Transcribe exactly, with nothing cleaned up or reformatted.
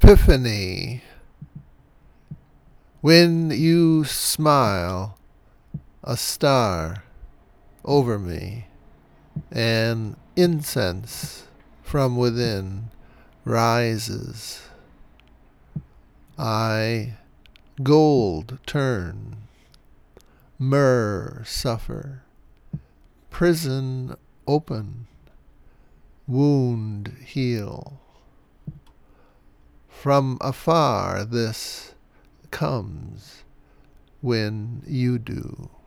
epiphany. When you smile, a star over me, and incense from within rises. I gold turn, myrrh suffer, prison open, wound heal. From afar this comes when you do.